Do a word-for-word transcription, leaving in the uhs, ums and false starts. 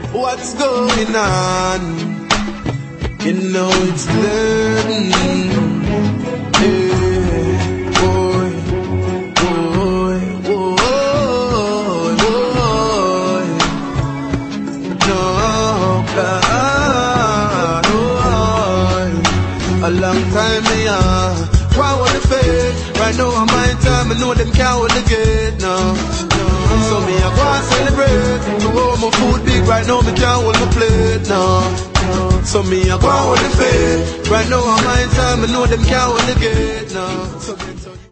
What's going on? You know it's learning. Yeah, boy, boy, boy, boy. No, God, boy. A long time me ah, why would the fake? Right now I'm my time, I know them can't hold the gate now. So me I go and celebrate. To hold my food big right now, me can't hold my plate now. So me I go and hold the faith. Right now I'm my time, I know them can't hold the gate now. So